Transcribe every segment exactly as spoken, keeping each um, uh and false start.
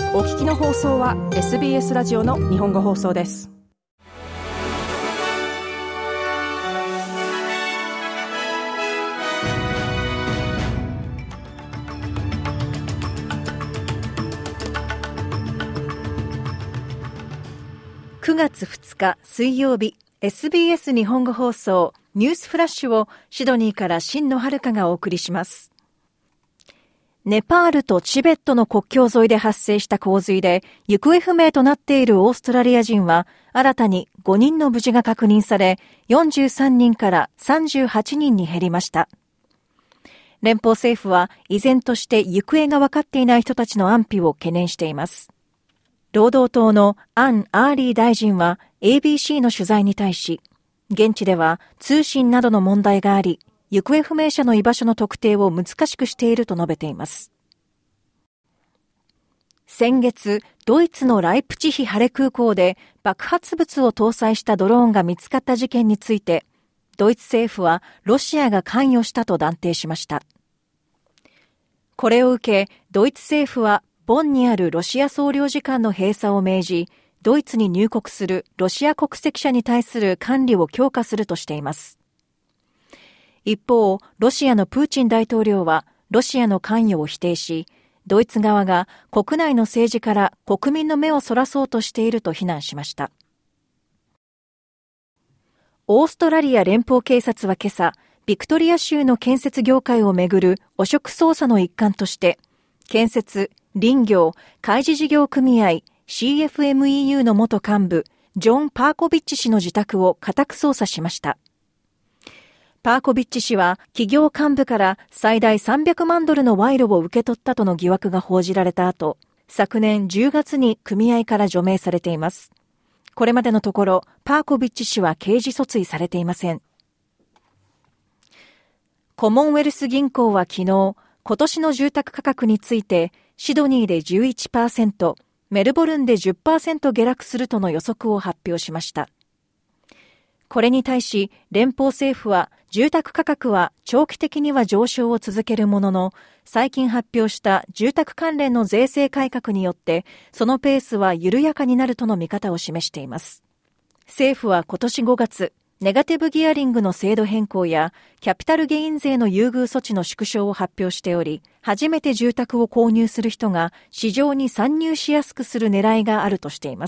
お聞きの放送は エスビーエス ラジオの日本語放送です。くがつふつか水曜日、 エスビーエス 日本語放送ニュースフラッシュをシドニーから新野遥がお送りします。ネパールとチベットの国境沿いで発生した洪水で行方不明となっているオーストラリア人は新たにごにんの無事が確認され、よんじゅうさんにんからさんじゅうはちにんに減りました。連邦政府は依然として行方が分かっていない人たちの安否を懸念しています。労働党のアン・アーリー大臣は エービーシー の取材に対し、現地では通信などの問題があり、行方不明者の居場所の特定を難しくしていると述べています。先月、ドイツのライプチヒハレ空港で爆発物を搭載したドローンが見つかった事件について、ドイツ政府はロシアが関与したと断定しました。これを受け、ドイツ政府はボンにあるロシア総領事館の閉鎖を命じ、ドイツに入国するロシア国籍者に対する管理を強化するとしています。一方、ロシアのプーチン大統領はロシアの関与を否定し、ドイツ側が国内の政治から国民の目をそらそうとしていると非難しました。オーストラリア連邦警察は今朝、ビクトリア州の建設業界をめぐる汚職捜査の一環として、建設、林業、開示事業組合 シーエフエムイーユー の元幹部、ジョン・パーコビッチ氏の自宅を家宅捜査しました。パーコビッチ氏は企業幹部から最大さんびゃくまんドルの賄賂を受け取ったとの疑惑が報じられた後、昨年じゅうがつに組合から除名されています。これまでのところ、パーコビッチ氏は刑事訴追されていません。コモンウェルス銀行は昨日、今年の住宅価格について、シドニーで じゅういちパーセント、メルボルンで じゅっパーセント 下落するとの予測を発表しました。これに対し、連邦政府は住宅価格は長期的には上昇を続けるものの、最近発表した住宅関連の税制改革によって、そのペースは緩やかになるとの見方を示しています。政府は今年ごがつ、ネガティブギアリングの制度変更やキャピタルゲイン税の優遇措置の縮小を発表しており、初めて住宅を購入する人が市場に参入しやすくする狙いがあるとしています。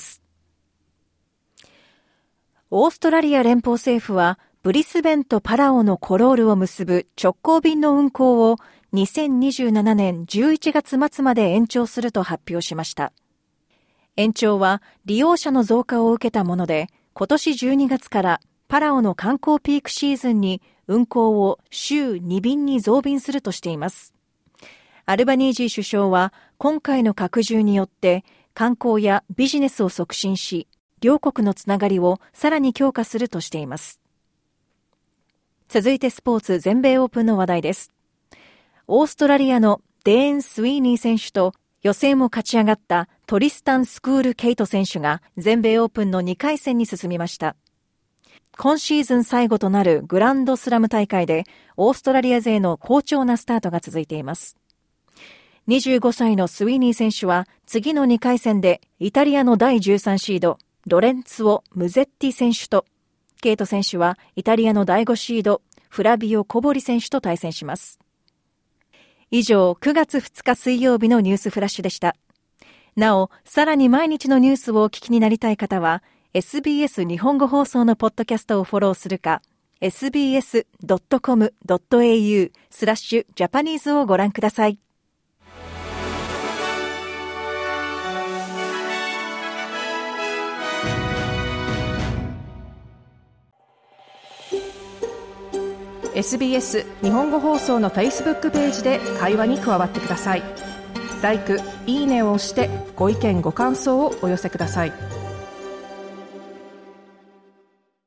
オーストラリア連邦政府はブリスベンとパラオのコロールを結ぶ直行便の運航をにせんにじゅうななねんじゅういちがつ末まで延長すると発表しました。延長は利用者の増加を受けたもので、今年じゅうにがつからパラオの観光ピークシーズンに運航を週にびんに増便するとしています。アルバニージー首相は今回の拡充によって観光やビジネスを促進し、両国のつながりをさらに強化するとしています。続いてスポーツ全米オープンの話題です。オーストラリアのデーン・スウィーニー選手と予選を勝ち上がったトリスタン・スクール・ケイト選手が全米オープンのにかい戦に進みました。今シーズン最後となるグランドスラム大会でオーストラリア勢の好調なスタートが続いています。にじゅうごさいのスウィーニー選手は次のにかい戦でイタリアのだいじゅうさんシードロレンツォ・ムゼッティ選手と、ケイト選手はイタリアのだいごシードフラビオ・コボリ選手と対戦します。以上、くがつふつか水曜日のニュースフラッシュでした。なお、さらに毎日のニュースをお聞きになりたい方は、エスビーエス 日本語放送のポッドキャストをフォローするか、エスビーエスドットコムドットエーユー スラッシュジャパニーズをご覧ください。エスビーエス 日本語放送の Facebook ページで会話に加わってください。ライク、いいねを押してご意見ご感想をお寄せください。